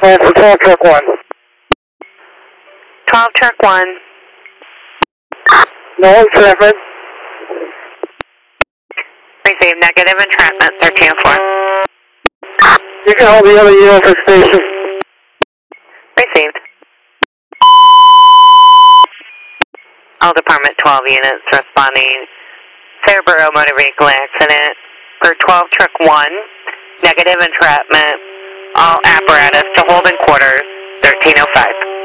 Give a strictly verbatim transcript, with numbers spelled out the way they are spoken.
Uh, for twelve truck one. twelve truck one. No entrapment. Receive negative entrapment, thirteen oh four. You can hold the other U F X station. Received. All Department twelve units responding. Fairborough motor vehicle accident for twelve truck one. Negative entrapment. All apparatus to hold in quarters, thirteen oh five.